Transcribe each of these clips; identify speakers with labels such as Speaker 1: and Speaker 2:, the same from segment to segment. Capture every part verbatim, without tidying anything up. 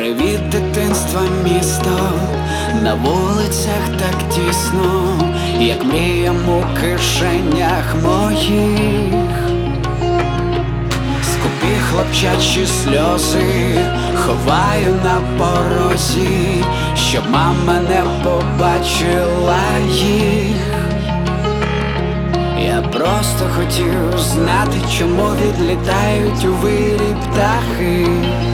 Speaker 1: Привіт, дитинства, місто, на вулицях так тісно, як мріям у кишенях моїх. Скупі хлопчачі сльози ховаю на порозі, щоб мама не побачила їх. Я просто хотів знати, чому відлітають у вирі птахи.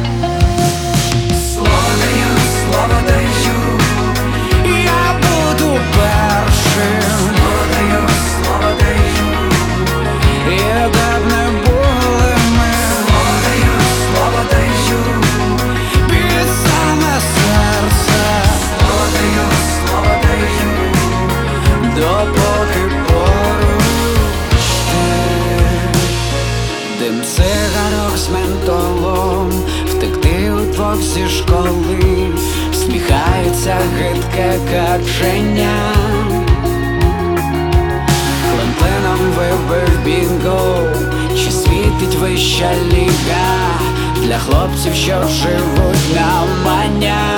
Speaker 1: Слово даю, слово даю, я буду першим. Слово даю, слово даю, і де б не були ми. Слово даю, слово даю, під саме серце. Слово даю, слово даю, допоки поруч ти. Дим цигарок з ментолом, втекти удвох зі школи, всміхається гидке каченя. Клемплином вибив бінго, чи світить вища ліга для хлопців, що живуть на мання.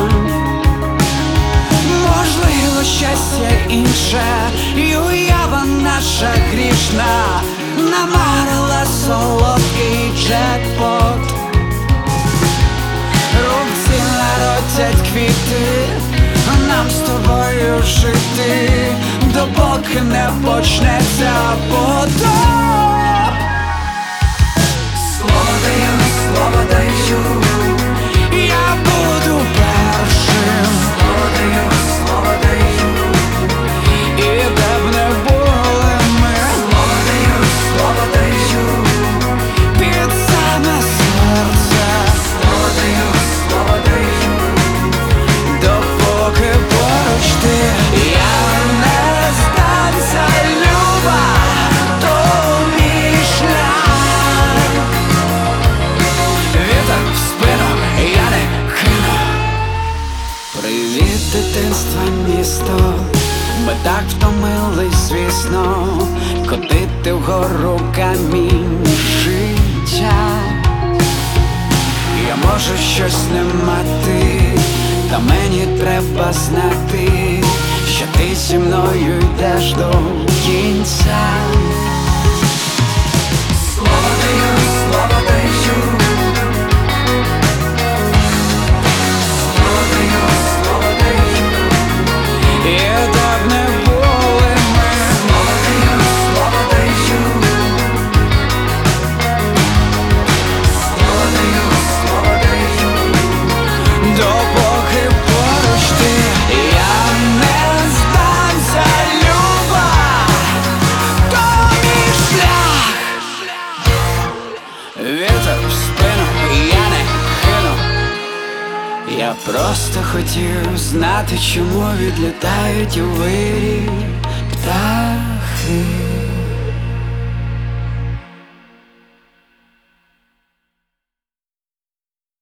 Speaker 1: Можливо, щастя інше, і уява наша грішна намарила солодкий джекпот. Руці народять квіти, нам з тобою жити, допоки не почнеться потоп. Слово даю, слово даю, я буду першим. Слово даю, слово даю, і де б не були ми. Слово даю, слово даю, під саме серце. Слово даю, слово даю, допоки поруч ти. Я не здамся, люба, то мій шлях. Вітер в спину, я не кину. Привіт, дитинства, місто, ми так втомились, звісно, котити вгору камінь життя. Я можу щось не мати, та мені треба знати, що ти зі мною йдеш до кінця. Слово даю, слово даю, слово даю, слово даю, і де б не були ми. Слово даю, слово даю, слово даю, слово даю, допоки поруч ти. Я не здамся, люба, то мій шлях. Вітер в спину, я не кину. Я просто хотів знати, чому відлітають у вирі птахи.